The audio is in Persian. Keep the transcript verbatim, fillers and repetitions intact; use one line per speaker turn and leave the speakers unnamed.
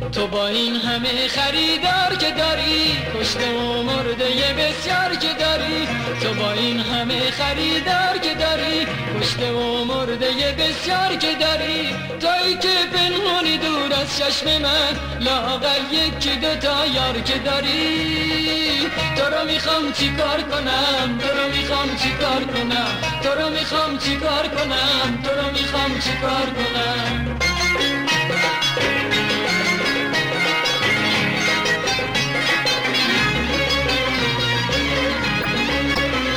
تو با این همه خریدار که داری، کشته و مرده بسیار که داری، تو با این همه خریدار که داری، کشته و مرده بسیار که داری، تویی که پنهونی دور از چشم من، لااقل یکی دوتا یار که داری. تو رو میخوام چی کار کنم، تو رو میخوام چی کار کنم، تو رو میخوام چی کار کنم، تو رو میخوام چی کار کنم.